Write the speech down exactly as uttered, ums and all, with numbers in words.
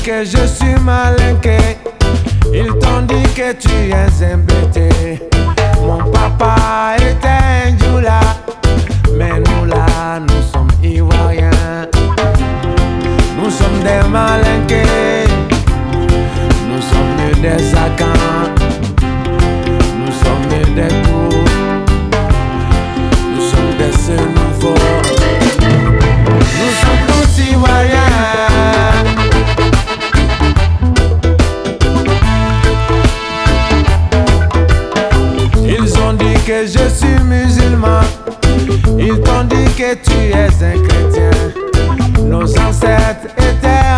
que je suis malinqué. Ils t'ont dit que tu es un bêté. Mon papa était un djoula, mais nous là, nous sommes ivoiriens. Nous sommes des malinqués, nous sommes nés des Sakans, nous sommes nés des coups, nous sommes des ceux nouveaux. Nous sommes tous ivoiriens. Ils ont dit que je suis musulman. Ils t'ont dit que tu es un